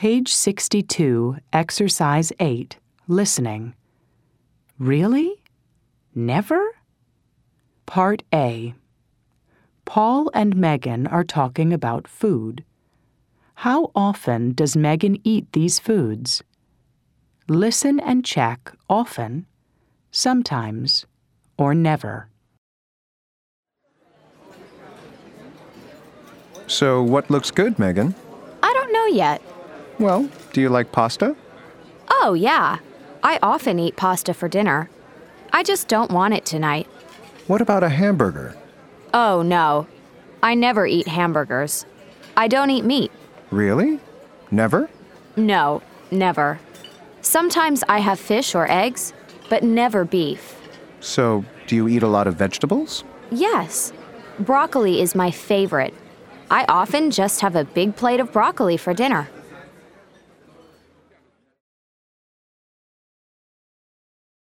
Page 62, Exercise 8, Listening. Really? Never? Part A. Paul and Megan are talking about food. How often does Megan eat these foods? Listen and check often, sometimes, or never. So what looks good, Megan? I don't know yet. Well, do you like pasta? Oh, yeah. I often eat pasta for dinner. I just don't want it tonight. What about a hamburger? Oh, no. I never eat hamburgers. I don't eat meat. Really? Never? No, never. Sometimes I have fish or eggs, but never beef. So, do you eat a lot of vegetables? Yes. Broccoli is my favorite. I often just have a big plate of broccoli for dinner.